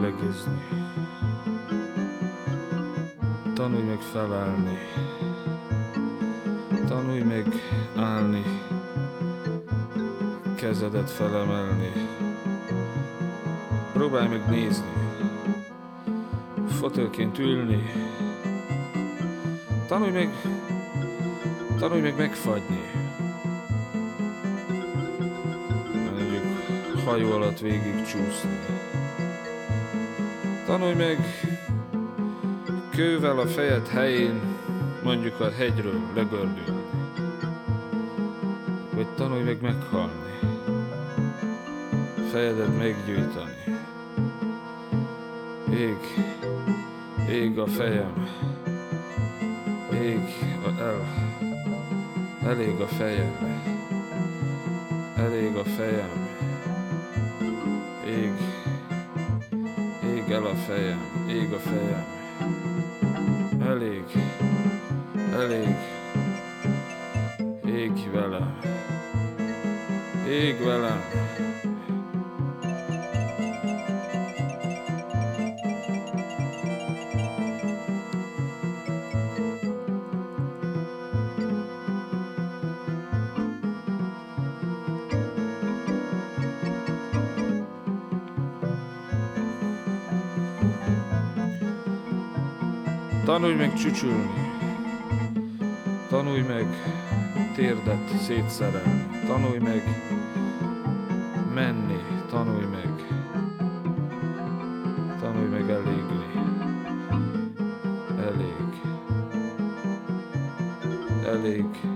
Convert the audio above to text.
lélegezni. Tanulj meg felállni. Tanulj meg állni. Kezedet felemelni. Próbálj meg nézni. Fotelként ülni. Tanulj meg megfagyni. Mondjuk hajó alatt végig csúszni. Tanulj meg kővel a fejed helyén, mondjuk a hegyről legördülni. Vagy tanulj meg meghalni. Fejedet meggyújtani. Ég a fejem. Elég a fejem. Elég a fejem. Ég el a fejem. Ég a fejem. Elég. Ég velem. Ég velem. Tanulj meg csücsülni. Tanulj meg térdet szétszerelni. Tanulj meg menni. Tanulj meg elégni. Elég.